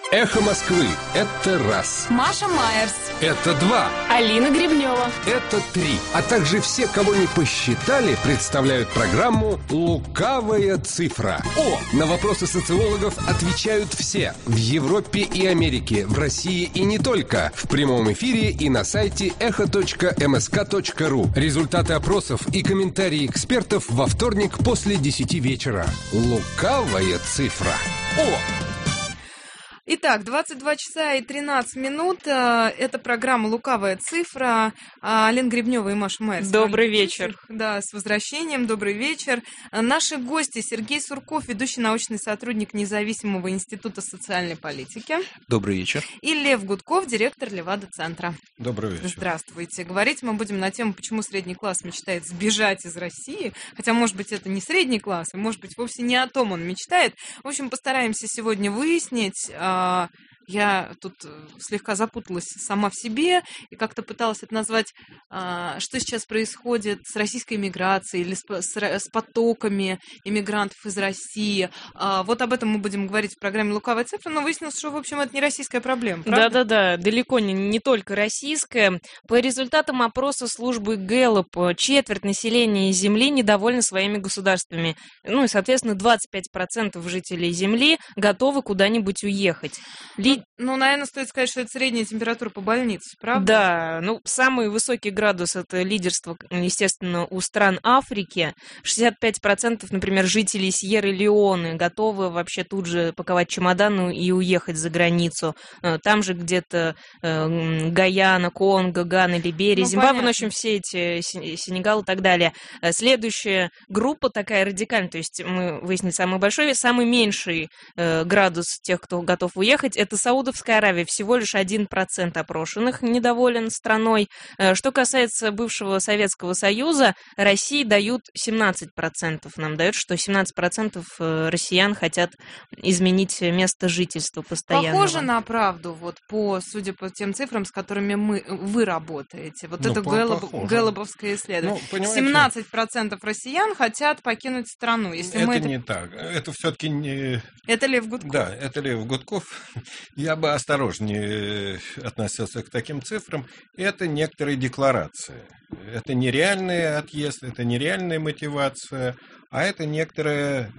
Эхо Москвы – это раз. Маша Майерс. Это два. Алина Гребнева. Это три. А также все, кого не посчитали, представляют программу «Лукавая цифра». На вопросы социологов отвечают все. В Европе и Америке, в России и не только. В прямом эфире и на сайте echo.msk.ru. Результаты опросов и комментарии экспертов во вторник после 10 вечера. «Лукавая цифра». Итак, 22 часа и 13 минут. Это программа «Лукавая цифра». Алина Гребнева и Маша Майерс. Добрый вечер. Да, с возвращением. Добрый вечер. Наши гости: Сергей Сурков, ведущий научный сотрудник Независимого института социальной политики. Добрый вечер. И Лев Гудков, директор Левада-центра. Добрый вечер. Здравствуйте. Говорить мы будем на тему, почему средний класс мечтает сбежать из России. Хотя, может быть, это не средний класс, и, может быть, вовсе не о том он мечтает. В общем, постараемся сегодня выяснить. Я тут слегка запуталась сама в себе и как-то пыталась это назвать, что сейчас происходит с российской миграцией или с потоками иммигрантов из России. Вот об этом мы будем говорить в программе «Лукавая цифра», но выяснилось, что, в общем, это не российская проблема, правда? Да-да-да, далеко не только российская. По результатам опроса службы Гэллоп, четверть населения Земли недовольны своими государствами. Ну и, соответственно, 25% жителей Земли готовы куда-нибудь уехать. Ну, наверное, стоит сказать, что это средняя температура по больнице, правда? Да, ну, самый высокий градус — это лидерство, естественно, у стран Африки. 65%, например, жителей Сьерра-Леоне готовы вообще тут же паковать чемоданы и уехать за границу. Там же где-то Гаяна, Конго, Гана, Либерия, Зимбабве, в общем, все эти, Сенегал и так далее. Следующая группа такая радикальная, то есть мы выяснили самый большой, самый меньший градус тех, кто готов уехать, это Саудовская Аравия. Всего лишь 1% опрошенных недоволен страной. Что касается бывшего Советского Союза, России дают 17%. Нам дают, что 17% россиян хотят изменить место жительства постоянного. Похоже на правду, судя по тем цифрам, с которыми вы работаете. Это Гэллоповское исследование. 17% россиян хотят покинуть страну. Если это не так. Это все-таки не... Это Лев Гудков. Да, это Лев Гудков. Я бы осторожнее относился к таким цифрам. Это некоторые декларации. Это нереальный отъезд, это нереальная мотивация, а это некоторое,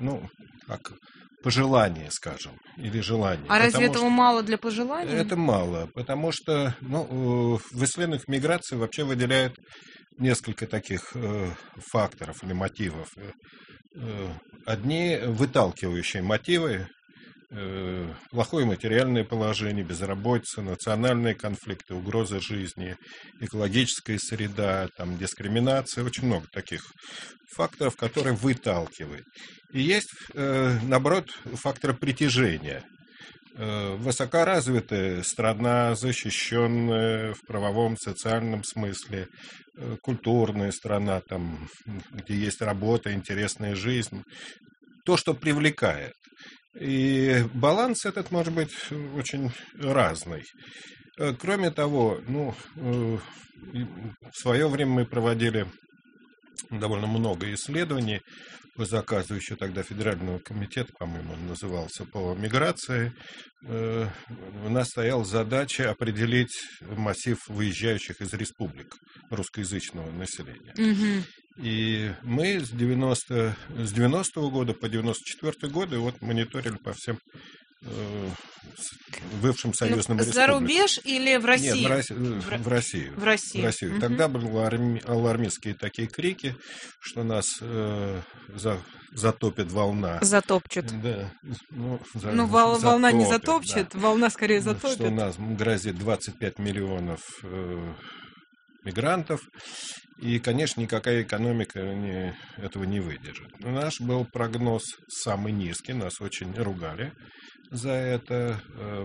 пожелание, скажем, или желание. А разве этого мало для пожелания? Это мало, потому что в исследованиях миграции вообще выделяют несколько таких факторов или мотивов. Одни выталкивающие мотивы: плохое материальное положение, безработица, национальные конфликты, угроза жизни, экологическая среда, дискриминация. Очень много таких факторов, которые выталкивают. И есть, наоборот, факторы притяжения. Высокоразвитая страна, защищенная в правовом, социальном смысле, культурная страна, где есть работа, интересная жизнь. То, что привлекает. И баланс этот может быть очень разный. Кроме того, в свое время мы проводили довольно много исследований по заказу еще тогда Федерального комитета, по-моему, он назывался, по миграции. У нас стояла задача определить массив выезжающих из республик русскоязычного населения. Угу. И мы с 90-го года по 94-й годы мониторили по всем бывшим союзным республикам. За рубеж или в Россию? Нет, в Россию. В Россию. Угу. Тогда были алармистские такие крики, что нас затопит волна. Затопчет. Да. Волна не затопчет, да. Волна скорее затопит. Что нас грозит 25 миллионов мигрантов. И, конечно, никакая экономика этого не выдержит. Наш был прогноз самый низкий, нас очень ругали за это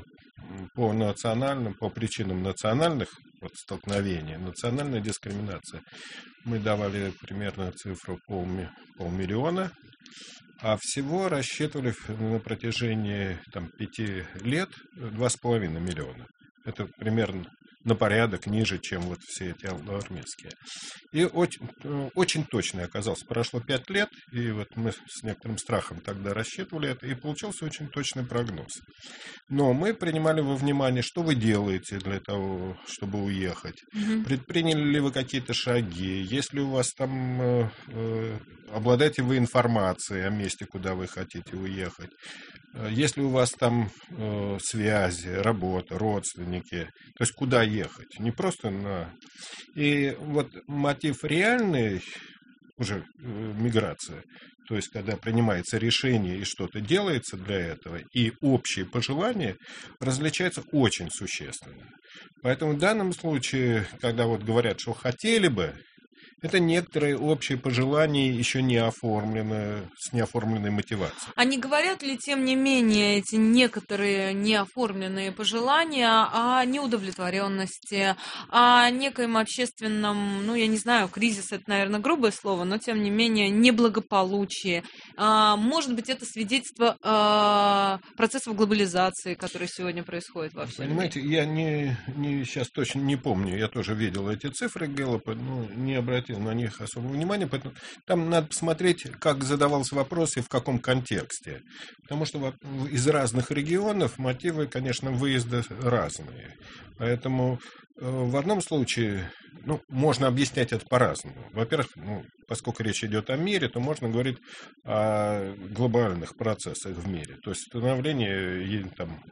по причинам национальных столкновений, национальной дискриминации. Мы давали примерно цифру полмиллиона, а всего рассчитывали на протяжении 5 лет 2,5 миллиона. Это примерно на порядок ниже, чем вот все эти армейские. И очень точно оказался. Прошло 5 лет, и вот мы с некоторым страхом тогда рассчитывали это, и получился очень точный прогноз. Но мы принимали во внимание, что вы делаете для того, чтобы уехать. Предприняли ли вы какие-то шаги? Если у вас там обладаете вы информацией о месте, куда вы хотите уехать? Если у вас там связи, работа, родственники, то есть куда ехать? Не просто на... И вот мотив реальный, уже миграция, то есть когда принимается решение и что-то делается для этого, и общие пожелания различаются очень существенно. Поэтому в данном случае, когда вот говорят, что хотели бы, это некоторые общие пожелания еще не оформлены, с неоформленной мотивацией. А не говорят ли, тем не менее, эти некоторые неоформленные пожелания о неудовлетворенности, о некоем общественном, я не знаю, кризис — это, наверное, грубое слово, но, тем не менее, неблагополучие. Может быть, это свидетельство процессов глобализации, которые сегодня происходят во всем мире? Понимаете, я сейчас точно не помню, я тоже видел эти цифры Гэллопа, не обратил на них особого внимания, поэтому там надо посмотреть, как задавался вопрос и в каком контексте. Потому что из разных регионов мотивы, конечно, выезда разные. Поэтому в одном случае, можно объяснять это по-разному. Во-первых, поскольку речь идет о мире, то можно говорить о глобальных процессах в мире. То есть становление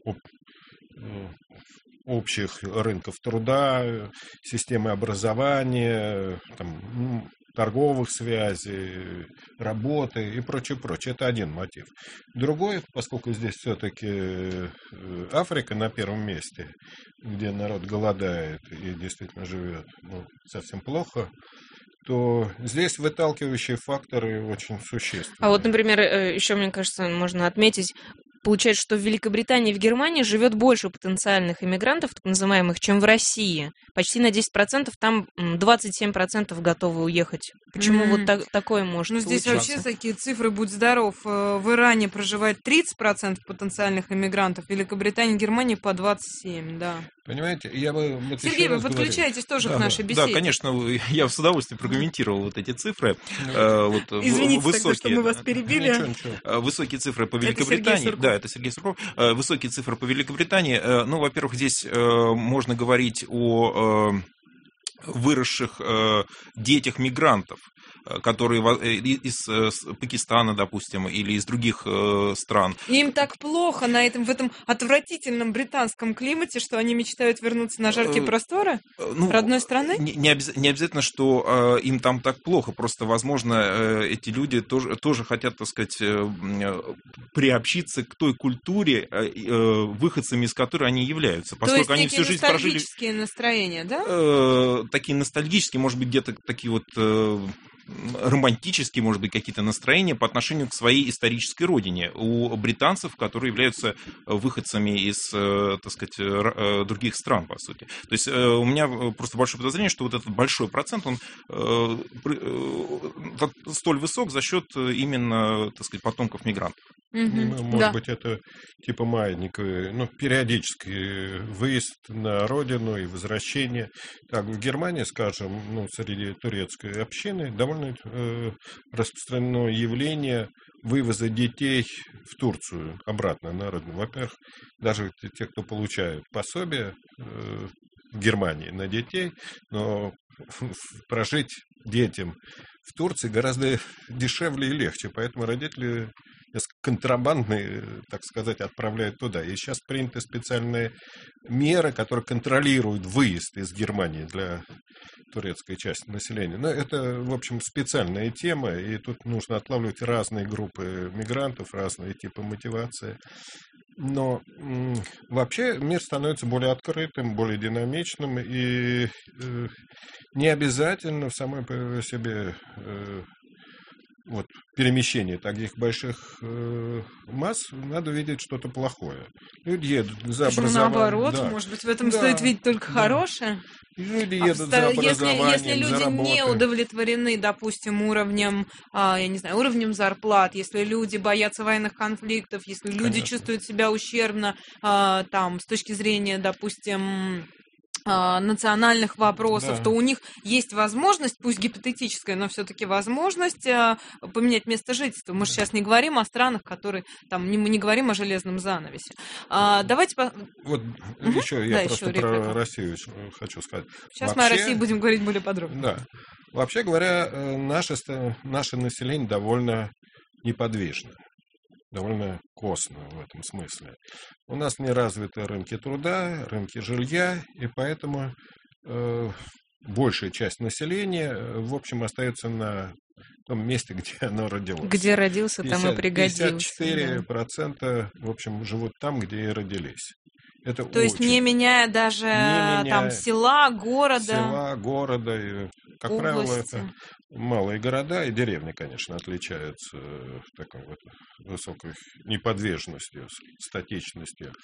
общих рынков труда, системы образования, торговых связей, работы и прочее. Это один мотив. Другой, поскольку здесь все-таки Африка на первом месте, где народ голодает и действительно живет совсем плохо, то здесь выталкивающие факторы очень существенны. А вот, например, еще, мне кажется, можно отметить, получается, что в Великобритании и в Германии живет больше потенциальных иммигрантов, так называемых, чем в России. Почти на 10%, там 27% готовы уехать. Почему вот такое может здесь случаться? вообще такие цифры, будь здоров. В Иране проживает 30% потенциальных иммигрантов, в Великобритании и Германии по 27%, да. Понимаете, я бы... Сергей, вы подключаетесь тоже к нашей беседе. Да, конечно, я с удовольствием прокомментировал вот эти цифры. Извините тогда, что мы вас перебили. Ничего. Высокие цифры по Великобритании. Да, это Сергей Сурков. Высокие цифры по Великобритании. Во-первых, здесь можно говорить о выросших детях мигрантов, которые из Пакистана, допустим, или из других стран. Им так плохо в этом отвратительном британском климате, что они мечтают вернуться на жаркие просторы родной страны? Не обязательно, что им там так плохо, просто, возможно, эти люди тоже хотят, так сказать, приобщиться к той культуре, выходцами из которой они являются. Поскольку То есть они всю жизнь прожили... ностальгические настроения, да? Такие ностальгические, может быть, где-то такие вот романтические, может быть, какие-то настроения по отношению к своей исторической родине у британцев, которые являются выходцами из, так сказать, других стран, по сути. То есть у меня просто большое подозрение, что вот этот большой процент, он столь высок за счет именно, так сказать, потомков мигрантов. Может быть, это типа маятниковый, периодический выезд на родину и возвращение. Так, в Германии, скажем, среди турецкой общины довольно распространено явление вывоза детей в Турцию обратно на родину. Во-первых, даже те, кто получают пособие в Германии на детей, но прожить детям в Турции гораздо дешевле и легче, поэтому родители контрабандные, так сказать, отправляют туда. И сейчас приняты специальные меры, которые контролируют выезд из Германии для турецкой части населения. Но это, в общем, специальная тема, и тут нужно отлавливать разные группы мигрантов, разные типы мотивации. Но вообще мир становится более открытым, более динамичным, и не обязательно в самой по себе перемещение таких больших масс надо видеть что-то плохое. Люди едут за образованием. Наоборот, может быть, в этом стоит видеть только хорошее. Люди едут за образованием, если люди не удовлетворены, допустим, уровнем, уровнем зарплат, если люди боятся военных конфликтов, если люди чувствуют себя ущербно, с точки зрения, допустим, национальных вопросов, Да. то у них есть возможность, пусть гипотетическая, но все-таки возможность поменять место жительства. Мы же сейчас не говорим о странах, которые там мы не говорим о железном занавесе. Давайте Вот еще я Да, просто еще про реплика. Россию хочу сказать. Сейчас мы о России будем говорить более подробно. Да. Вообще говоря, наше население довольно неподвижно, довольно косно в этом смысле. У нас не развиты рынки труда, рынки жилья, и поэтому большая часть населения, в общем, остается на том месте, где оно родилось. Где родился, там и пригодился. 54%, в общем, живут там, где и родились. Это То есть не меняя даже там села, города, и, как области. правило, это малые города и деревни, конечно, отличаются такой вот высокой неподвижностью, статичностью.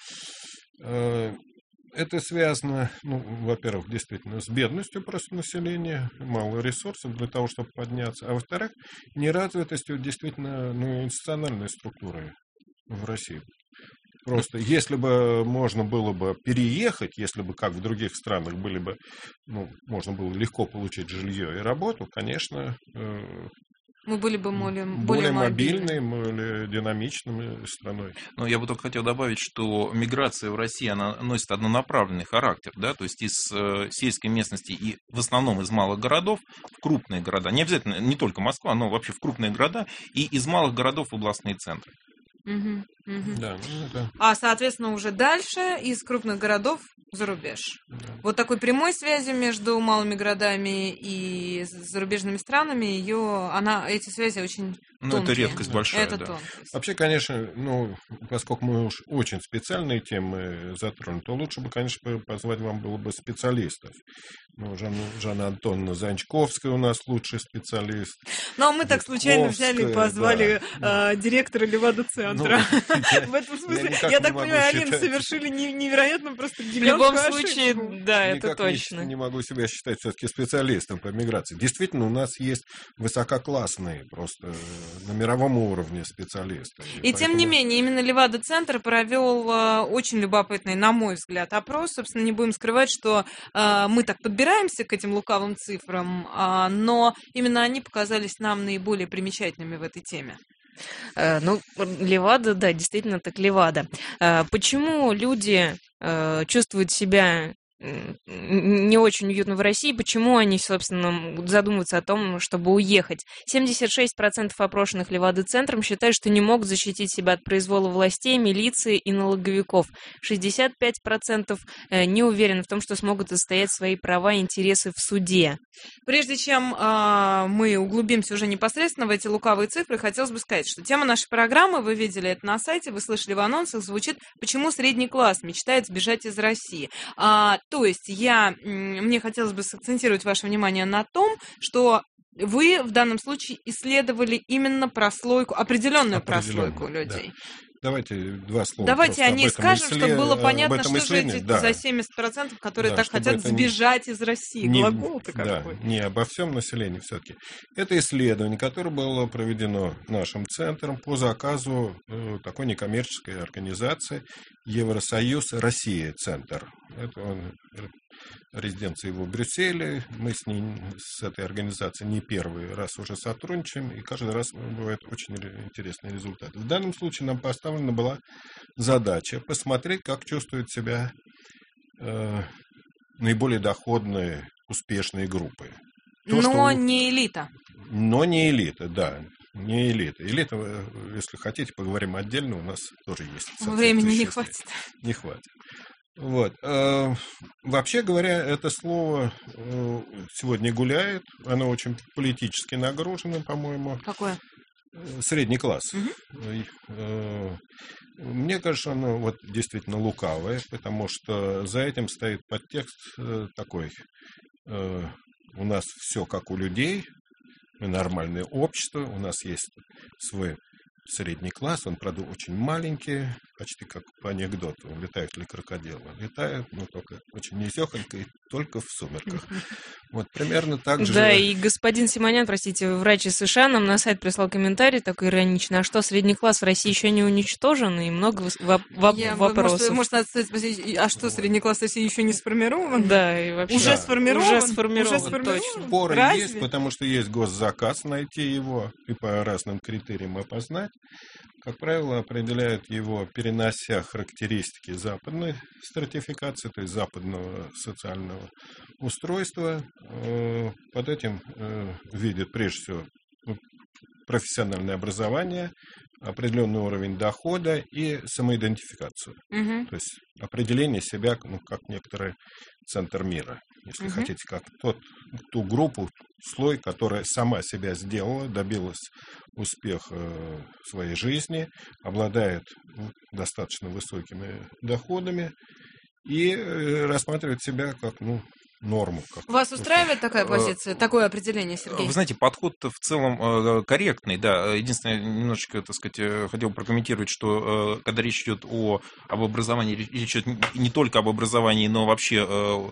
Это связано, во-первых, действительно с бедностью просто населения, мало ресурсов для того, чтобы подняться, а во-вторых, неразвитостью действительно институциональной структуры в России. Просто если бы можно было бы переехать, если бы, как в других странах, были бы, можно было легко получить жилье и работу, конечно, мы были бы более мобильной, более динамичной страной. Но я бы только хотел добавить, что миграция в России, она носит однонаправленный характер, да, то есть из сельской местности и в основном из малых городов в крупные города, не обязательно, не только Москва, но вообще в крупные города и из малых городов в областные центры. Да, соответственно, уже дальше из крупных городов за рубеж. Да. Вот такой прямой связи между малыми городами и зарубежными странами, эти связи очень тонкие. Это редкость большая, Это да. тонкость. Вообще, конечно, поскольку мы уж очень специальные темы затронули, то лучше бы, конечно, позвать вам было бы специалистов. Жанна Антоновна Занчковская у нас лучший специалист. А мы так случайно взяли и позвали директора Левада-центра. В этом смысле, я так понимаю, они совершили невероятно просто гигантскую В любом случае, да, это точно. Не могу себя считать все-таки специалистом по миграции. Действительно, у нас есть высококлассные просто на мировом уровне специалисты. И тем не менее, именно Левада-центр провел очень любопытный, на мой взгляд, опрос. Собственно, не будем скрывать, что мы так подбираемся к этим лукавым цифрам, но именно они показались нам наиболее примечательными в этой теме. Левада, да, действительно так Левада. Почему люди чувствуют себя не очень уютно в России, почему они, собственно, задумываются о том, чтобы уехать. 76% опрошенных Левада-центром считают, что не могут защитить себя от произвола властей, милиции и налоговиков. 65% не уверены в том, что смогут отстоять свои права и интересы в суде. Прежде чем мы углубимся уже непосредственно в эти лукавые цифры, хотелось бы сказать, что тема нашей программы, вы видели это на сайте, вы слышали в анонсах, звучит «Почему средний класс мечтает сбежать из России?». То есть мне хотелось бы сакцентировать ваше внимание на том, что вы в данном случае исследовали именно прослойку, определенную прослойку людей. Да. Давайте два слова. Давайте о ней скажем, чтобы было понятно, что же эти за 70%, которые так хотят сбежать из России. Глагол-то какой. Не обо всем населении все-таки. Это исследование, которое было проведено нашим центром по заказу такой некоммерческой организации Евросоюз Россия Центр. Это резиденция его в Брюсселе. Мы с этой организацией не первый раз уже сотрудничаем, и каждый раз бывает очень интересный результат. В данном случае нам поставлена была задача посмотреть, как чувствуют себя наиболее доходные, успешные группы. Не элита. Но не элита, да. Не элита. Элита, если хотите, поговорим отдельно, у нас тоже есть. Времени не хватит. Не хватит. Вот. Вообще говоря, это слово сегодня гуляет. Оно очень политически нагружено, по-моему. Какое? Средний класс. Угу. Мне кажется, оно действительно лукавое, потому что за этим стоит подтекст такой. У нас все как у людей, мы нормальное общество, у нас есть свой средний класс, он, правда, очень маленький, почти как по анекдоту. Летают ли крокодилы? Летают, но только очень низехонько и только в сумерках. Вот примерно так же... Да, и господин Симонян, простите, врач из США, нам на сайт прислал комментарий такой ироничный: а что, средний класс в России еще не уничтожен? И много вопросов. Может, надо спросить, а что, средний класс в России еще не сформирован? Да, и вообще... Уже сформирован? Уже сформирован, точно. Споры есть, потому что есть госзаказ найти его и по разным критериям опознать. Как правило, определяют его, перенося характеристики западной стратификации, то есть западного социального устройства. Под этим видят прежде всего профессиональное образование, определенный уровень дохода и самоидентификацию. То есть определение себя, как некоторый центр мира, если хотите, как ту группу, слой, которая сама себя сделала, добилась успеха в своей жизни, обладает достаточно высокими доходами и рассматривает себя как норму. Вас устраивает такая позиция, такое определение, Сергей? Вы знаете, подход-то в целом корректный, да. Единственное, немножечко, так сказать, хотел прокомментировать, что когда речь идет об образовании, речь идет не только об образовании, но вообще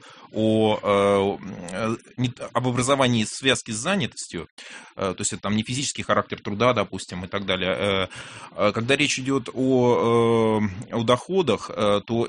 об образовании в связке с занятостью, то есть это там не физический характер труда, допустим, и так далее. Когда речь идет о доходах, то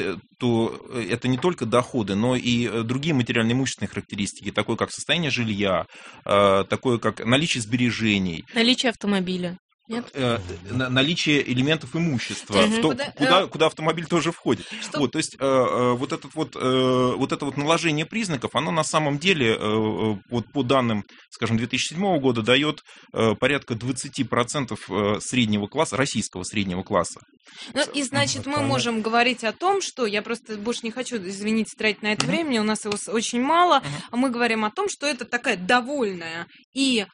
это не только доходы, но и другие материально-имущественные характеристики, такое как состояние жилья, такое как наличие сбережений. Наличие автомобиля. Нет? Наличие элементов имущества, куда автомобиль тоже входит. Вот, то есть вот это наложение признаков, оно на самом деле, вот по данным, скажем, 2007 года, дает порядка 20% среднего класса, российского среднего класса. Ну и значит, мы можем говорить о том, что, я просто больше не хочу, извините, тратить на это времени, у нас его очень мало, а мы говорим о том, что это такая довольная и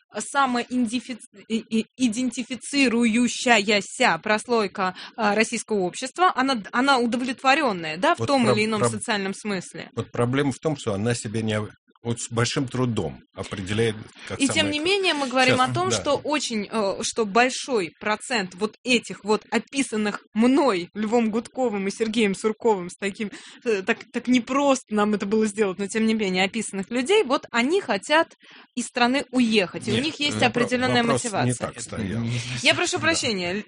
самоидентифицирующаяся прослойка российского общества, она удовлетворенная, да, в том или ином социальном смысле. Вот проблема в том, что она себе не... Вот с большим трудом определяет, как и тем не менее мы говорим о том, что что большой процент вот этих вот описанных мной, Львом Гудковым и Сергеем Сурковым, с таким, так непросто нам это было сделать, но тем не менее описанных людей, вот они хотят из страны уехать, и у них есть определенная мотивация. Не так стоял. Я прошу прощения.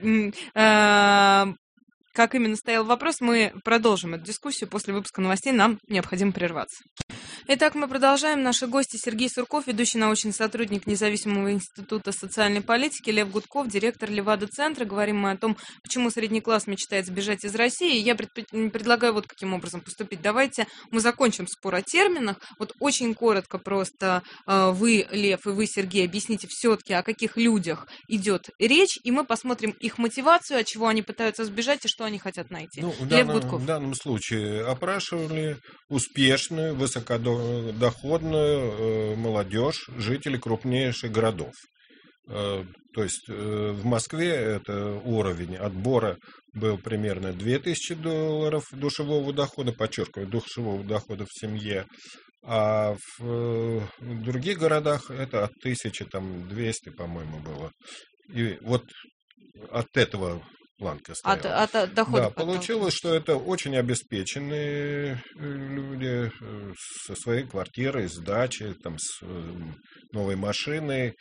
Как именно стоял вопрос, мы продолжим эту дискуссию после выпуска новостей, нам необходимо прерваться. Итак, мы продолжаем. Наши гости: Сергей Сурков, ведущий научный сотрудник Независимого института социальной политики, Лев Гудков, директор Левада-центра. Говорим мы о том, почему средний класс мечтает сбежать из России. Я предлагаю вот каким образом поступить. Давайте мы закончим спор о терминах. Вот очень коротко просто вы, Лев, и вы, Сергей, объясните все-таки, о каких людях идет речь, и мы посмотрим их мотивацию, от чего они пытаются сбежать и что они хотят найти. Лев Гудков. В данном случае опрашивали успешную, высокодоходную молодежь, жителей крупнейших городов. То есть в Москве это уровень отбора был примерно $2000 душевого дохода, подчеркиваю, душевого дохода в семье, а в других городах это от 1200, по-моему, было. И вот от этого планка стояла. От дохода. Да, получилось, что это очень обеспеченные люди со своей квартирой, с дачей, там, с новой машиной.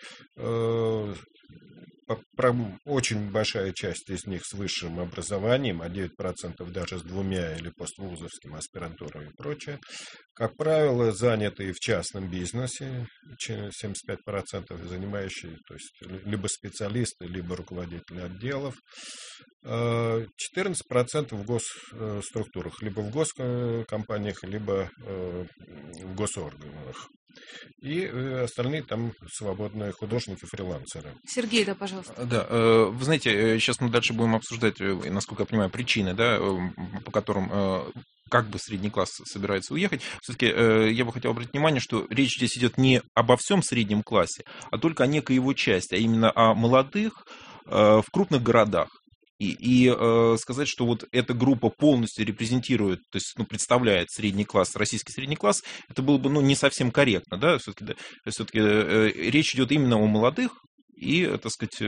Очень большая часть из них с высшим образованием, а 9% даже с 2 или поствузовским, аспирантурой и прочее. Как правило, занятые в частном бизнесе, 75% занимающие, то есть либо специалисты, либо руководители отделов. 14% в госструктурах, либо в госкомпаниях, либо в госорганах. И остальные там свободные художники, фрилансеры. Сергей, да, пожалуйста. Да, вы знаете, сейчас мы дальше будем обсуждать, насколько я понимаю, причины, да, по которым как бы средний класс собирается уехать. Все-таки я бы хотел обратить внимание, что речь здесь идет не обо всем среднем классе, а только о некой его части, а именно о молодых в крупных городах. И сказать, что вот эта группа полностью репрезентирует, то есть представляет средний класс, российский средний класс, это было бы не совсем корректно. Да? Все-таки речь идет именно о молодых и, так сказать,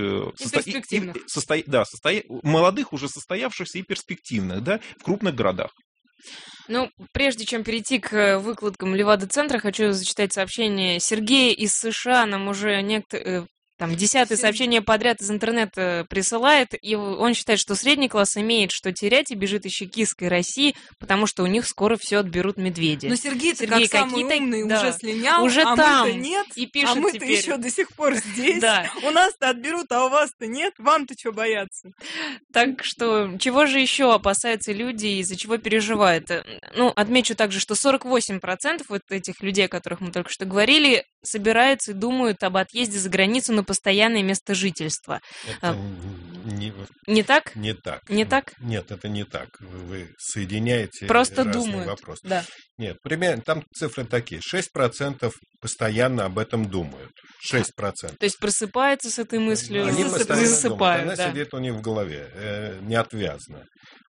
перспективных. молодых, уже состоявшихся и перспективных, да, в крупных городах. Ну, прежде чем перейти к выкладкам Левада-центра, хочу зачитать сообщение Сергея из США. Нам уже там 10-е сообщение подряд из интернета присылает, и он считает, что средний класс имеет что терять и бежит из чекистской России, потому что у них скоро все отберут медведи. Но Сергей-то как самый умный уже слинял, уже а там мы-то нет, и пишет а мы-то теперь. еще до сих пор здесь. Да. У нас-то отберут, а у вас-то нет. Вам-то что бояться? Так что, чего же еще опасаются люди, из-за чего переживают? Ну, отмечу также, что 48% вот этих людей, о которых мы только что говорили, собираются и думают об отъезде за границу на постоянное место жительства. Это не так? Не так. Не так? Нет, это не так. Вы соединяете просто разные думают. вопросы. Да. Нет, примерно там цифры такие. 6% постоянно об этом думают. 6%. То есть просыпаются с этой мыслью, Они постоянно засыпают. думают. Она сидит у них в голове, неотвязно.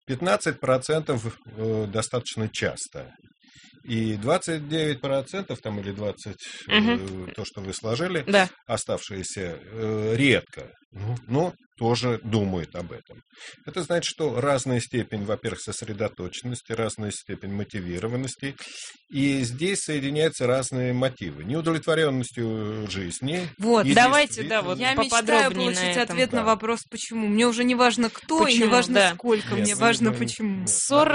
15% достаточно часто. И 29% там, или 20%, то, что вы сложили, да. оставшиеся, редко. Но тоже думают об этом. Это значит, что разная степень, во-первых, сосредоточенности, разная степень мотивированности. И здесь соединяются разные мотивы. Неудовлетворенностью жизни. Вот, давайте, да, вот я мечтаю получить ответ на вопрос, почему. Мне уже не важно кто и не важно сколько, мне важно почему.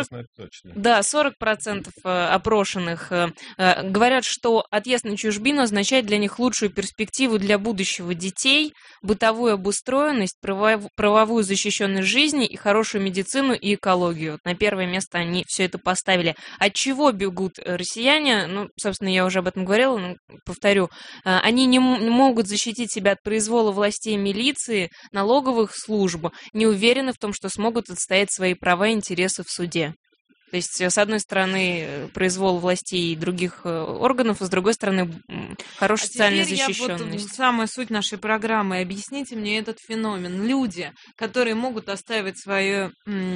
40% опрошенных говорят, что отъезд на чужбину означает для них лучшую перспективу для будущего детей, бытовую обустроенность, правовую защищенность жизни и хорошую медицину и экологию. Вот на первое место они все это поставили. От чего бегут россияне? Ну, собственно, я уже об этом говорила, но повторю. Они не могут защитить себя от произвола властей и милиции, налоговых служб, не уверены в том, что смогут отстоять свои права и интересы в суде. То есть, с одной стороны, произвол властей и других органов, а с другой стороны, хорошая социальная защищенность. Вот самая суть нашей программы. Объясните мне этот феномен. Люди, которые могут отстаивать свои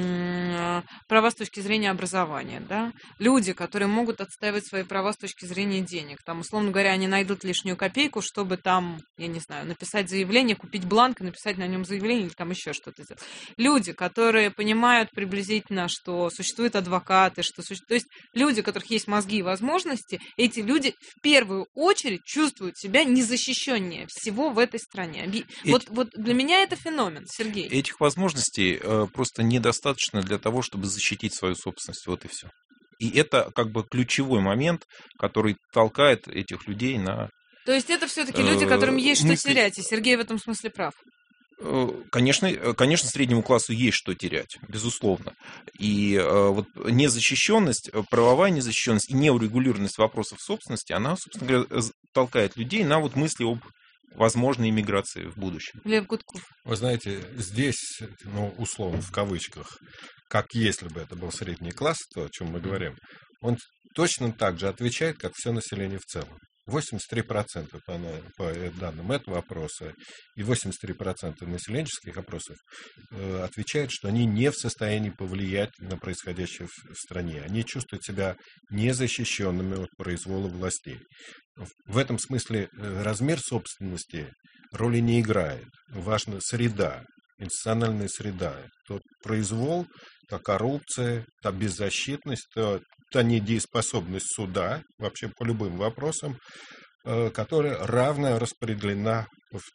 права с точки зрения образования, да? Люди, которые могут отстаивать свои права с точки зрения денег. Там, условно говоря, они найдут лишнюю копейку, чтобы там, я не знаю, написать заявление, купить бланк и написать на нем заявление или там еще что-то сделать. Люди, которые понимают приблизительно, что существует адвокат, то есть люди, у которых есть мозги и возможности, эти люди в первую очередь чувствуют себя незащищеннее всего в этой стране. Вот для меня это феномен, Сергей. Этих возможностей просто недостаточно для того, чтобы защитить свою собственность. Вот и все. И это как бы ключевой момент, который толкает этих людей на... То есть это все-таки люди, которым есть что терять, и Сергей в этом смысле прав. Конечно, среднему классу есть что терять, безусловно. И вот незащищенность, правовая незащищенность и неурегулированность вопросов собственности, она, собственно говоря, толкает людей на вот мысли об возможной иммиграции в будущем. Лев Гудков. Вы знаете, здесь, условно, в кавычках, как если бы это был средний класс, то, о чем мы говорим, он точно так же отвечает, как все население в целом. 83% по данным этого опроса и 83% населенческих опросов отвечают, что они не в состоянии повлиять на происходящее в стране. Они чувствуют себя незащищенными от произвола властей. В этом смысле размер собственности роли не играет. Важна среда, институциональная среда. Тот произвол, та коррупция, та беззащитность, та недееспособность суда вообще по любым вопросам, которая равно распределена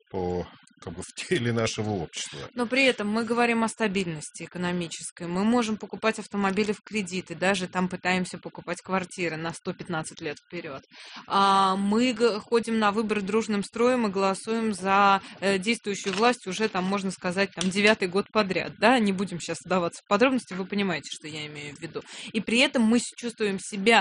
в теле нашего общества. Но при этом мы говорим о стабильности экономической. Мы можем покупать автомобили в кредит, и даже там пытаемся покупать квартиры на 115 лет вперед. Мы ходим на выборы дружным строем и голосуем за действующую власть уже, там, можно сказать, 9-й год подряд. Да? Не будем сейчас вдаваться в подробности, вы понимаете, что я имею в виду. И при этом мы чувствуем себя,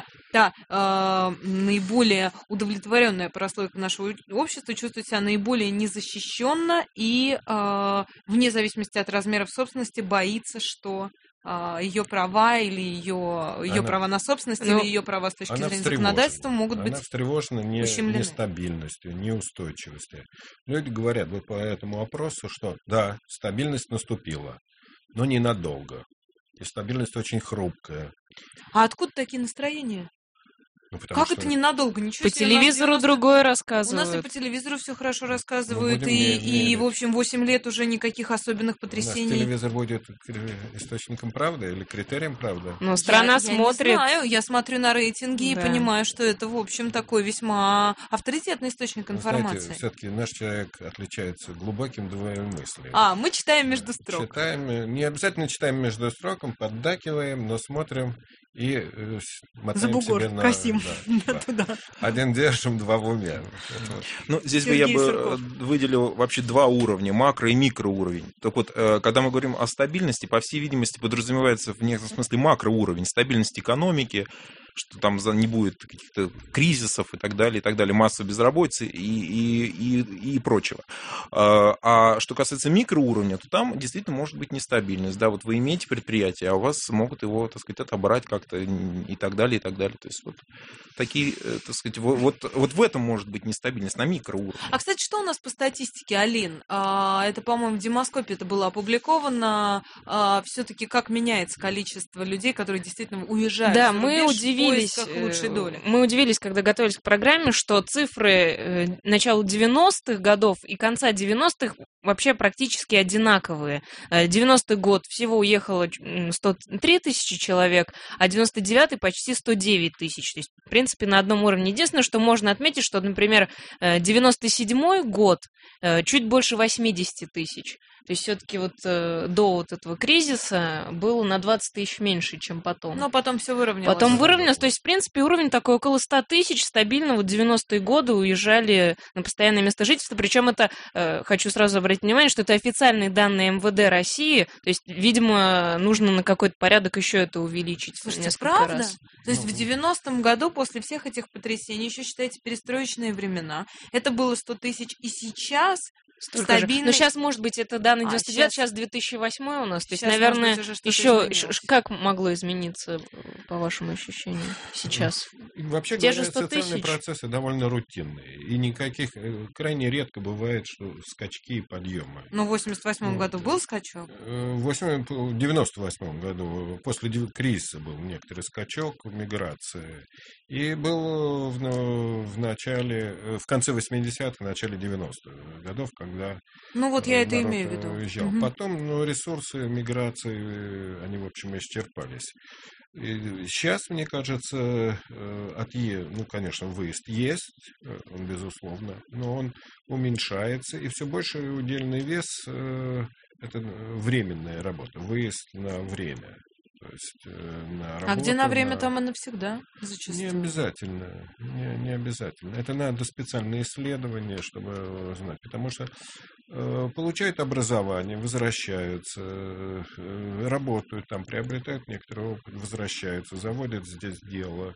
наиболее удовлетворенная прослойка нашего общества чувствует себя наиболее незащищенно и вне зависимости от размеров собственности боится, что ее права или ее права на собственность или ее права с точки зрения законодательства могут быть встревожена нестабильностью, неустойчивостью. Люди говорят по этому вопросу, что да, стабильность наступила, но ненадолго. И стабильность очень хрупкая. А откуда такие настроения? Как это ненадолго? Ничего по себе, телевизору другое у рассказывают. нас и по телевизору все хорошо рассказывают, и, в общем, 8 лет уже никаких особенных потрясений. У нас телевизор будет источником правды или критерием правды? Но страна смотрит... Я не знаю, я смотрю на рейтинги и понимаю, что это, в общем, такой весьма авторитетный источник информации. Знаете, все-таки наш человек отличается глубоким двоемыслием. Мы читаем между строк. Читаем, не обязательно читаем между строком, поддакиваем, но смотрим и мотаем себе на... косим. Да. Один держим, два в уме. Ну, здесь бы я выделил вообще два уровня, макро- и микроуровень. Так вот, когда мы говорим о стабильности, по всей видимости, подразумевается в некотором смысле макроуровень, стабильность экономики, что там не будет каких-то кризисов и так далее, масса безработицы и прочего. А что касается микроуровня, то там действительно может быть нестабильность. Да, вот вы имеете предприятие, а у вас могут его, так сказать, отобрать как-то и так далее, и так далее. То есть вот такие, так сказать, вот в этом может быть нестабильность на микроуровне. А, кстати, что у нас по статистике, Алин? Это, по-моему, в Демоскопе это было опубликовано. Все-таки как меняется количество людей, которые действительно уезжают да, за рубеж мы удивились, в поисках лучшей доли? Мы удивились, когда готовились к программе, что цифры начала 90-х годов и конца 90-х вообще практически одинаковые. 90-й год всего уехало 103 тысячи человек, а 99-й почти 109 тысяч. То есть, в принципе, на одном уровне. Единственное, что можно отметить, что, например, 97-й год чуть больше 80 тысяч. То есть все-таки вот до вот этого кризиса было на 20 тысяч меньше, чем потом. Но потом все выровнялось. Потом выровнялось. То есть, в принципе, уровень такой около 100 тысяч стабильно. Вот 90-е годы уезжали на постоянное место жительства. Причем это, хочу сразу обратить внимание, что это официальные данные МВД России. То есть, видимо, нужно на какой-то порядок еще это увеличить. Слушайте, правда? Раз. То есть в 90-м году после всех этих потрясений, еще считайте, перестроечные времена, это было 100 тысяч, и сейчас... Стабильно. Но сейчас, может быть, это данные 99, сейчас 2008 у нас. То есть, наверное, еще как могло измениться, по вашему ощущению, сейчас? Вообще говоря, социальные процессы довольно рутинные. И никаких, крайне редко бывает, что скачки и подъемы. Но в 88 году был скачок? В 98 году, после кризиса был некоторый скачок в миграции. И был в конце 80-х, в начале 90-х годов, когда я это имею в виду. Уезжал. Потом ресурсы миграции, они, в общем, исчерпались. И сейчас, мне кажется, конечно, выезд есть, он безусловно, но он уменьшается, и все больше удельный вес – это временная работа, выезд на время. То есть на работу, где на время, там и навсегда зачастую? Не обязательно. Не обязательно. Это надо специальные исследования, чтобы знать. Потому что получают образование, возвращаются, работают там, приобретают некоторый опыт, возвращаются, заводят здесь дело,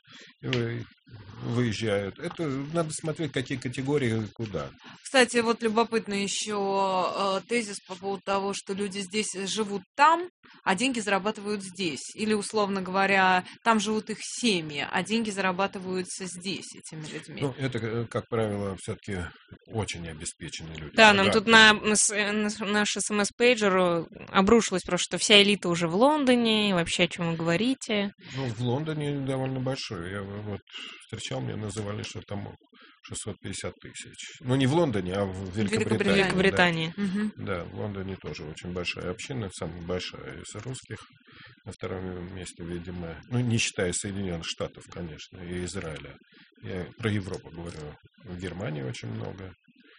выезжают. Это надо смотреть, какие категории, куда. Кстати, вот любопытно еще тезис по поводу того, что люди здесь живут там, а деньги зарабатывают здесь. Или, условно говоря, там живут их семьи, а деньги зарабатываются здесь этими людьми. Это, как правило, все-таки очень обеспеченные люди. Да, нам тут наш СМС-пейджер обрушилось просто, что вся элита уже в Лондоне, вообще о чем вы говорите. В Лондоне довольно большой. Я встречал, мне называли, что там 650 тысяч. Не в Лондоне, а в Великобритании. Да, в Лондоне тоже очень большая община, самая большая из русских. На втором месте, видимо, не считая Соединенных Штатов, конечно, и Израиля. Я про Европу говорю. В Германии очень много.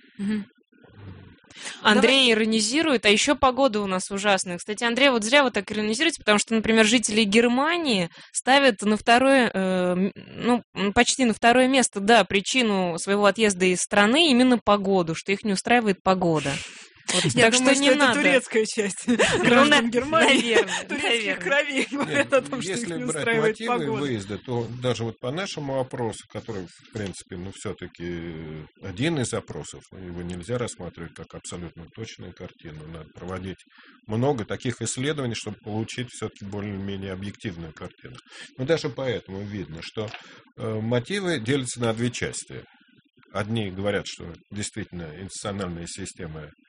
Андрей иронизирует, а еще погода у нас ужасная. Кстати, Андрей, вот зря вы так иронизируете, потому что, например, жители Германии ставят на почти на второе место, причину своего отъезда из страны именно погоду, что их не устраивает погода. Я думаю, что это турецкая часть граждан Германии, турецких кровей говорят о том, что их не устраивает погода. Если брать мотивы выезда, то даже по нашему опросу, который, в принципе, все-таки один из опросов, его нельзя рассматривать как абсолютно точную картину. Надо проводить много таких исследований, чтобы получить все-таки более-менее объективную картину. Но даже поэтому видно, что мотивы делятся на две части. Одни говорят, что действительно институциональные системы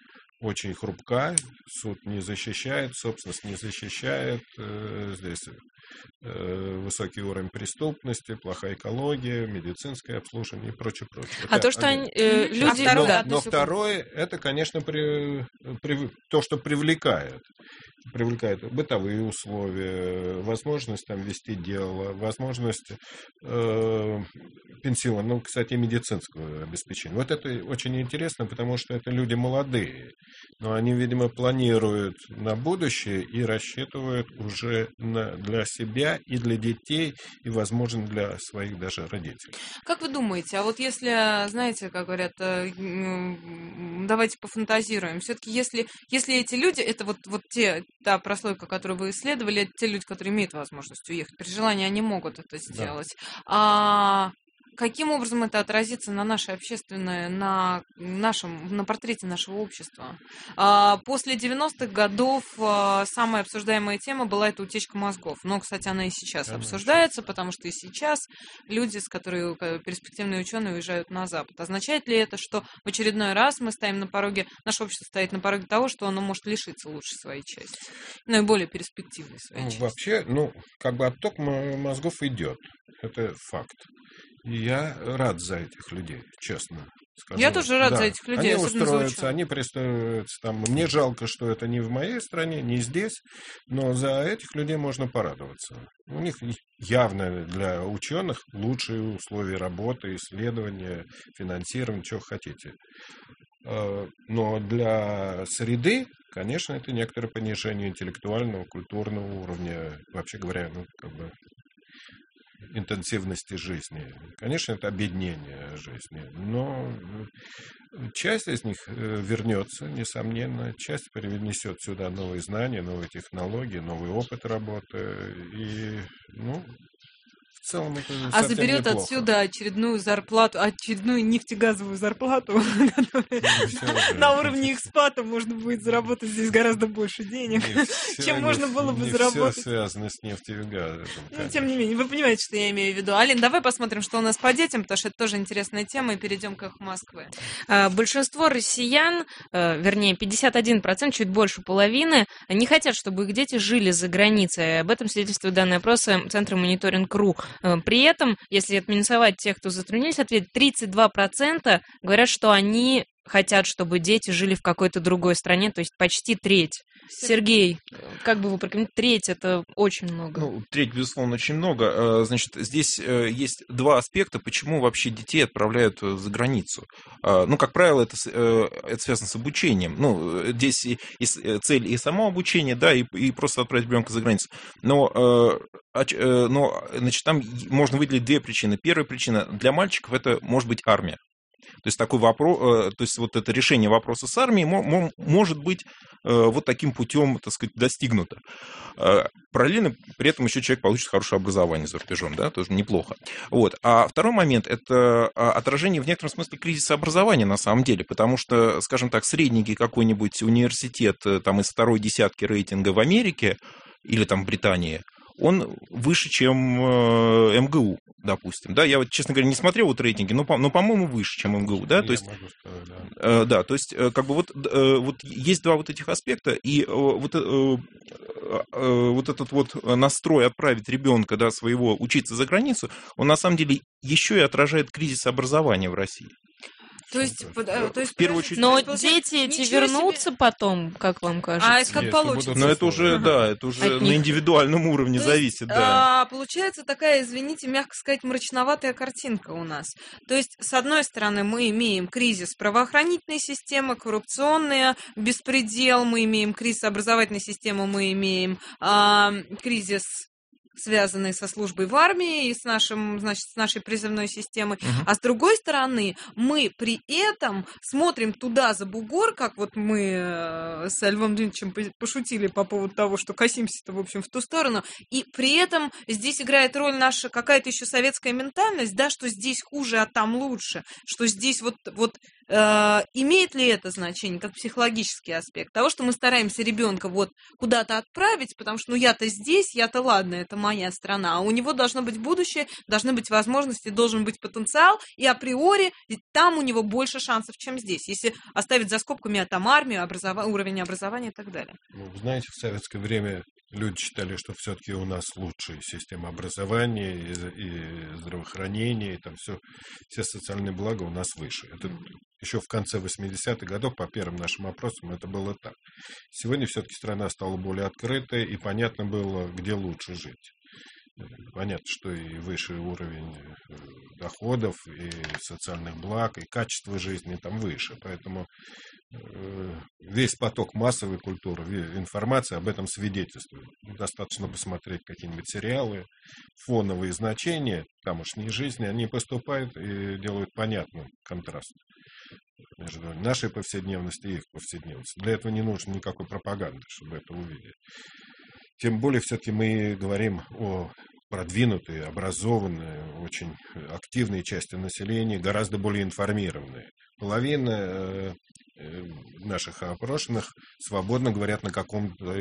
очень хрупка, суд не защищает, собственность не защищает, здесь высокий уровень преступности, плохая экология, медицинское обслуживание и прочее, прочее. А то, что люди... Но второе, это, конечно, то, что привлекает бытовые условия, возможность там вести дело, возможность пенсионного, кстати, медицинского обеспечения. Вот это очень интересно, потому что это люди молодые, но они, видимо, планируют на будущее и рассчитывают уже для себя и для детей, и, возможно, для своих даже родителей. Как вы думаете, а вот если, знаете, как говорят, давайте пофантазируем, все-таки если эти люди, это вот та прослойка, которую вы исследовали, это те люди, которые имеют возможность уехать, при желании они могут это сделать. Да. Каким образом это отразится на нашей общественной, на портрете нашего общества? После 90-х годов самая обсуждаемая тема была эта утечка мозгов. Но, кстати, она и сейчас обсуждается, потому что и сейчас люди, перспективные ученые, уезжают на Запад. Означает ли это, что в очередной раз мы стоим на пороге, наше общество стоит на пороге того, что оно может лишиться лучшей своей части, наиболее перспективной своей части? Вообще, отток мозгов идет. Это факт. И я рад за этих людей, честно скажу. Я тоже рад за этих людей. Они устроятся, они пристроятся там. Мне жалко, что это не в моей стране, не здесь, но за этих людей можно порадоваться. У них явно для ученых лучшие условия работы, исследования, финансирования, чего хотите. Но для среды, конечно, это некоторое понижение интеллектуального, культурного уровня, вообще говоря, интенсивности жизни. Конечно, это обеднение жизни, но часть из них вернется, несомненно, часть перенесет сюда новые знания, новые технологии, новый опыт работы, и, в целом это заберет неплохо. Отсюда очередную нефтегазовую зарплату, на уровне экспата можно будет заработать здесь гораздо больше денег, чем можно было бы заработать. Все связано с нефтью и газом. Тем не менее, вы понимаете, что я имею в виду. Алин, давай посмотрим, что у нас по детям, потому что это тоже интересная тема, и перейдем к «Эху Москвы». Большинство россиян, вернее, 51%, чуть больше половины, не хотят, чтобы их дети жили за границей. Об этом свидетельствует данные опросы Центра мониторинг.ру. При этом, если отминусовать тех, кто затруднились ответить, 32% говорят, что они хотят, чтобы дети жили в какой-то другой стране, то есть почти треть. Сергей, как бы вы прокомментировали? Треть — это очень много. Треть, безусловно, очень много. Значит, здесь есть два аспекта, почему вообще детей отправляют за границу. Как правило, это связано с обучением. Здесь есть цель и само обучение, да, и просто отправить ребенка за границу. Но значит, там можно выделить две причины. Первая причина для мальчиков — это может быть армия. То есть такой вопрос, то есть вот это решение вопроса с армией может быть вот таким путем, так сказать, достигнуто. Параллельно при этом еще человек получит хорошее образование за рубежом, да, тоже неплохо. Вот. А второй момент — это отражение в некотором смысле кризиса образования на самом деле, потому что, скажем так, средненький какой-нибудь университет там из второй десятки рейтинга в Америке или там в Британии, он выше, чем МГУ, допустим. Да, я вот, честно говоря, не смотрел вот рейтинги, но по-моему, выше, чем МГУ, да, то есть, да, то есть, как бы вот есть два вот этих аспекта, и вот этот вот настрой отправить ребенка, да, своего учиться за границу, он на самом деле еще и отражает кризис образования в России. То есть, в первую очередь... Но дети эти вернутся потом, как вам кажется? А это как получится? Но это уже, да, это уже на индивидуальном уровне зависит, да. Получается такая, извините, мягко сказать, мрачноватая картинка у нас. То есть, с одной стороны, мы имеем кризис правоохранительной системы, коррупционный беспредел, мы имеем кризис образовательной системы, мы имеем кризис, связанные со службой в армии и с нашей призывной системой. А с другой стороны, мы при этом смотрим туда за бугор, как вот мы с Львом Дмитриевичем пошутили по поводу того, что косимся-то, в общем, в ту сторону, и при этом здесь играет роль наша какая-то еще советская ментальность, да, что здесь хуже, а там лучше, что здесь вот имеет ли это значение, как психологический аспект того, что мы стараемся ребенка вот куда-то отправить, потому что, ну, я-то здесь, я-то ладно, это моя страна, а у него должно быть будущее, должны быть возможности, должен быть потенциал, и априори там у него больше шансов, чем здесь, если оставить за скобками там армию, уровень образования и так далее. Ну, знаете, в советское время люди считали, что все-таки у нас лучшая система образования и здравоохранения, и там все социальные блага у нас выше. Это еще в конце 80-х годов, по первым нашим опросам, это было так. Сегодня все-таки страна стала более открытой, и понятно было, где лучше жить. Понятно, что и высший уровень доходов, и социальных благ, и качество жизни там выше. Поэтому весь поток массовой культуры, информации об этом свидетельствует. Достаточно посмотреть какие-нибудь сериалы, фоновые значения тамошней жизни, они поступают и делают понятным контраст между нашей повседневностью и их повседневностью. Для этого не нужно никакой пропаганды, чтобы это увидеть. Тем более, все-таки мы говорим о продвинутой, образованной, очень активной части населения, гораздо более информированной. Половина наших опрошенных свободно говорят на каком-то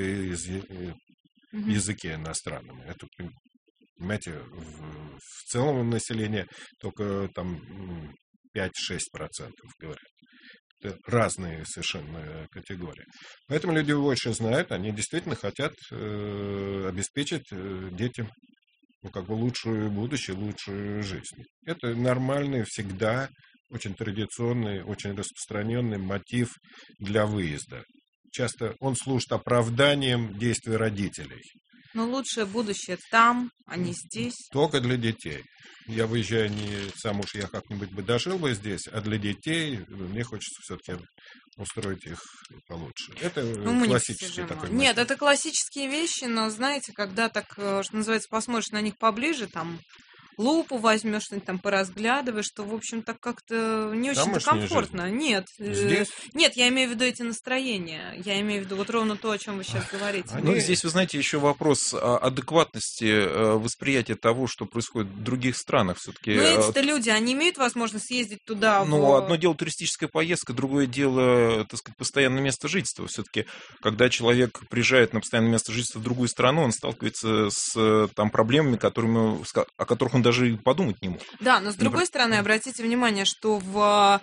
языке иностранном. Это, понимаете, в целом населения только там 5-6% говорят. Это разные совершенно категории. Поэтому люди больше знают, они действительно хотят обеспечить детям лучшее будущее, лучшую жизнь. Это нормальный, всегда очень традиционный, очень распространенный мотив для выезда. Часто он служит оправданием действий родителей. Но лучшее будущее там, а не здесь. Только для детей. Я выезжаю не сам уж, я как-нибудь бы дожил бы здесь, а для детей мне хочется все-таки устроить их получше. Это классический такой мотив. Нет, это классические вещи, но знаете, когда так, что называется, посмотришь на них поближе, там лупу возьмешь, что-нибудь там поразглядываешь, что, в общем, так как-то не очень комфортно. Нет, нет, я имею в виду эти настроения. Я имею в виду вот ровно то, о чем вы сейчас говорите. Ну, здесь, вы знаете, еще вопрос адекватности восприятия того, что происходит в других странах. Все-таки. Ну, эти-то люди, они имеют возможность съездить туда. Ну, одно дело туристическая поездка, другое дело, так сказать, постоянное место жительства. Все-таки, когда человек приезжает на постоянное место жительства в другую страну, он сталкивается с там проблемами, о которых он даже и подумать не мог. Да, но с другой стороны, обратите внимание, что в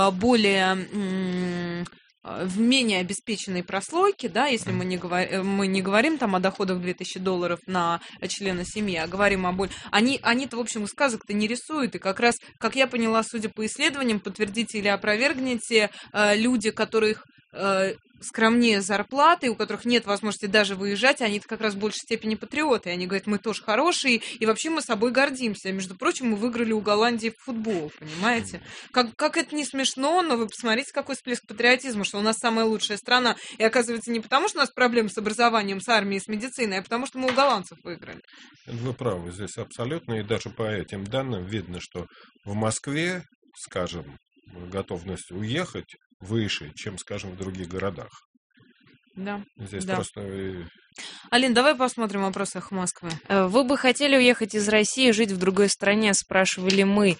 менее обеспеченной прослойке, да, если мы не говорим там о доходах $2000 на члена семьи, а говорим о они-то, в общем, сказок-то не рисуют, и как раз, как я поняла, судя по исследованиям, подтвердите или опровергните, люди, которых скромнее зарплаты, у которых нет возможности даже выезжать, они-то как раз в большей степени патриоты. Они говорят, мы тоже хорошие, и вообще мы собой гордимся. Между прочим, мы выиграли у Голландии в футбол, понимаете? Как это не смешно, но вы посмотрите, какой всплеск патриотизма, что у нас самая лучшая страна. И оказывается, не потому, что у нас проблемы с образованием, с армией, с медициной, а потому, что мы у голландцев выиграли. Вы правы здесь абсолютно, и даже по этим данным видно, что в Москве, скажем, готовность уехать выше, чем, скажем, в других городах. Да. Здесь просто... Алин, давай посмотрим в вопросах Москвы. Вы бы хотели уехать из России, жить в другой стране, спрашивали мы.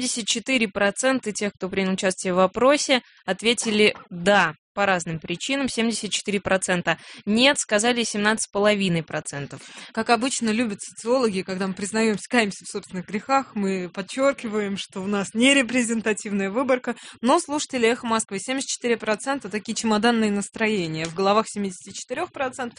74% тех, кто принял участие в опросе, ответили «да». По разным причинам 74%. Нет, сказали 17,5%. Как обычно любят социологи, когда мы признаемся, каемся в собственных грехах, мы подчеркиваем, что у нас нерепрезентативная выборка, но слушатели «Эхо Москвы» 74% такие чемоданные настроения. В головах 74%,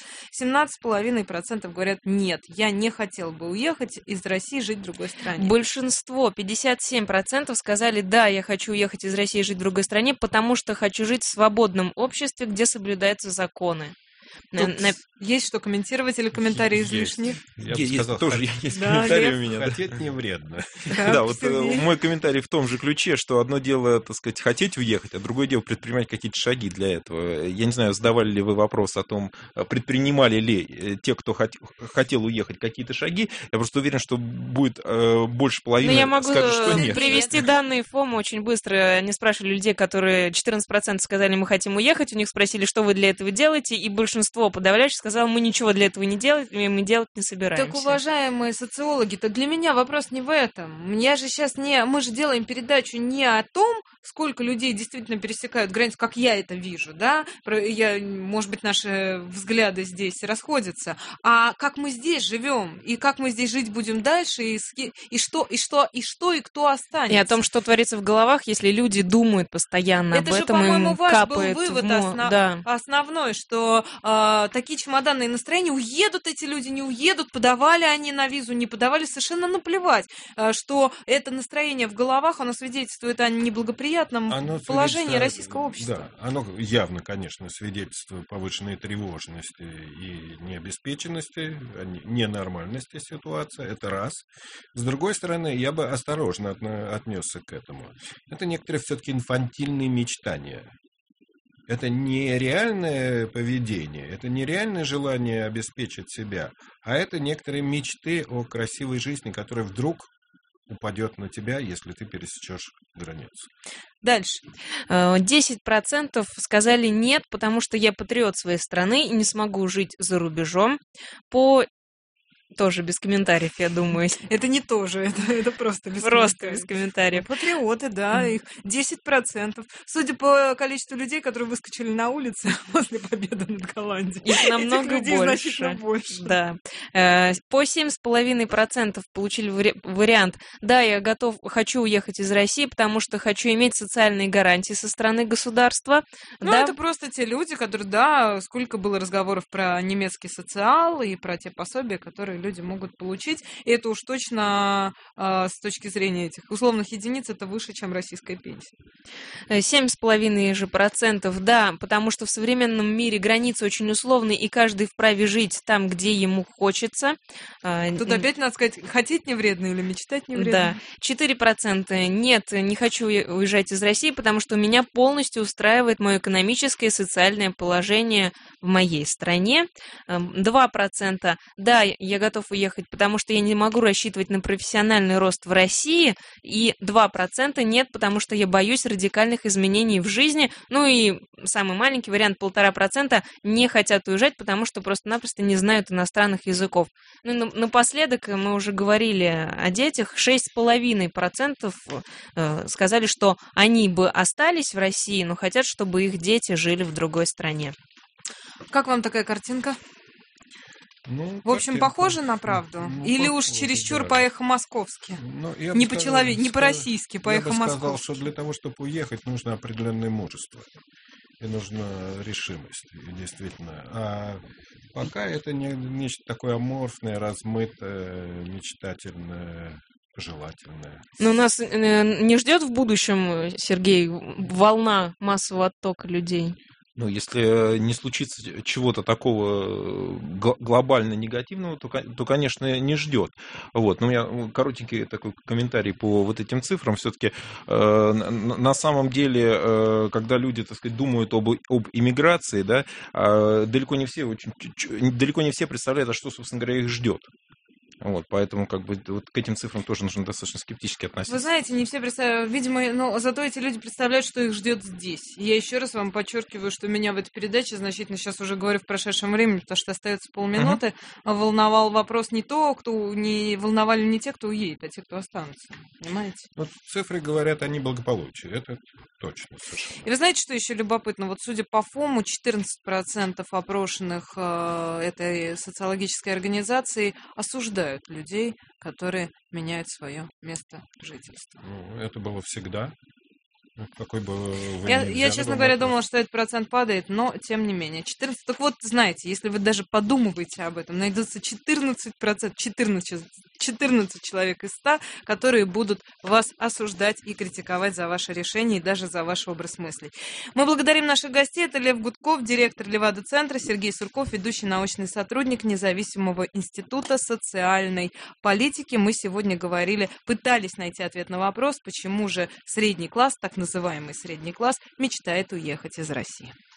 17,5% говорят «нет, я не хотел бы уехать из России, жить в другой стране». Большинство, 57% сказали «да, я хочу уехать из России, жить в другой стране, потому что хочу жить в свободном обществе, где соблюдаются законы». Есть что комментировать или комментарии излишни? Я бы сказал, тоже есть комментарий у меня. Хотеть не вредно. Да, вот мой комментарий в том же ключе, что одно дело, так сказать, хотеть уехать, а другое дело предпринимать какие-то шаги для этого. Я не знаю, задавали ли вы вопрос о том, предпринимали ли те, кто хотел уехать, какие-то шаги. Я просто уверен, что будет больше половины скажут, что нет. Я могу привести данные ФОМа очень быстро. Они спрашивали людей, которые 14% сказали, мы хотим уехать, у них спросили, что вы для этого делаете, и большинство подавляющее сказало, мы ничего для этого не делаем, и мы делать не собираемся. Так, уважаемые социологи, так для меня вопрос не в этом. Я же сейчас мы же делаем передачу не о том, сколько людей действительно пересекают границу, как я это вижу, да, может быть, наши взгляды здесь расходятся, а как мы здесь живем, и как мы здесь жить будем дальше, и что, и кто останется. И о том, что творится в головах, если люди думают постоянно об этом, это же, по-моему, ваш был капает вывод основной, что такие чемоданные настроения, уедут эти люди, не уедут, подавали они на визу, не подавали, совершенно наплевать, что это настроение в головах, оно свидетельствует о неблагоприятном положении российского общества. Да, оно явно, конечно, свидетельствует повышенной тревожности и необеспеченности, ненормальности ситуации, это раз. С другой стороны, я бы осторожно отнесся к этому. Это некоторые все-таки инфантильные мечтания. Это не реальное поведение, это не реальное желание обеспечить себя, а это некоторые мечты о красивой жизни, которая вдруг упадет на тебя, если ты пересечешь границу. Дальше. 10% сказали нет, потому что я патриот своей страны и не смогу жить за рубежом. Тоже без комментариев, я думаю. Это не тоже, это просто без комментариев. Просто без комментариев. Патриоты, да, их 10%. Судя по количеству людей, которые выскочили на улице после победы над Голландией. Их намного больше. Да. По 7,5% получили вариант. Да, я хочу уехать из России, потому что хочу иметь социальные гарантии со стороны государства. Да. Это просто те люди, которые, сколько было разговоров про немецкий социал и про те пособия, которые люди могут получить, и это уж точно с точки зрения этих условных единиц это выше, чем российская пенсия. 7,5%, да, потому что в современном мире границы очень условны, и каждый вправе жить там, где ему хочется. Тут опять надо сказать, хотеть не вредно или мечтать не вредно. Да. 4% нет, не хочу уезжать из России, потому что меня полностью устраивает мое экономическое и социальное положение в моей стране. 2% да, я готов уехать, потому что я не могу рассчитывать на профессиональный рост в России, и 2% нет, потому что я боюсь радикальных изменений в жизни, и самый маленький вариант 1,5% не хотят уезжать, потому что просто-напросто не знают иностранных языков. Напоследок, мы уже говорили о детях, 6,5% сказали, что они бы остались в России, но хотят, чтобы их дети жили в другой стране. Как вам такая картинка? В общем, похоже на правду? Или уж чересчур по-эхо-московски? Не по-человечески, не по-российски, по-эхо-московски. Я бы сказал, что для того, чтобы уехать, нужно определенное мужество. И нужна решимость, действительно. А пока это нечто такое аморфное, размытое, мечтательное, пожелательное. Но нас не ждет в будущем, Сергей, волна массового оттока людей? Если не случится чего-то такого глобально негативного, то конечно, не ждет. Но у меня коротенький такой комментарий по этим цифрам. Все-таки на самом деле, когда люди, так сказать, думают об иммиграции, да, далеко не все представляют, а что, собственно говоря, их ждет. Поэтому к этим цифрам тоже нужно достаточно скептически относиться. Вы знаете, не все представляют, видимо, зато эти люди представляют, что их ждет здесь. Я еще раз вам подчеркиваю, что меня в этой передаче значительно, сейчас уже говорю в прошедшем времени, потому что остается полминуты, волновал вопрос волновали не те, кто уедет, а те, кто останутся. Понимаете? Цифры говорят о неблагополучии, это точно совершенно. И вы знаете, что еще любопытно? Судя по ФОМу, 14% опрошенных этой социологической организации осуждают людей, которые меняют свое место жительства. Это было всегда. Какой бы я, честно говоря, думала, что этот процент падает, но тем не менее. 14. Так знаете, если вы даже подумываете об этом, найдутся 14 человек из 100, которые будут вас осуждать и критиковать за ваше решение и даже за ваш образ мыслей. Мы благодарим наших гостей. Это Лев Гудков, директор Левада-центра, Сергей Сурков, ведущий научный сотрудник Независимого института социальной политики. Мы сегодня пытались найти ответ на вопрос, почему же средний класс, так называемый средний класс, мечтает уехать из России.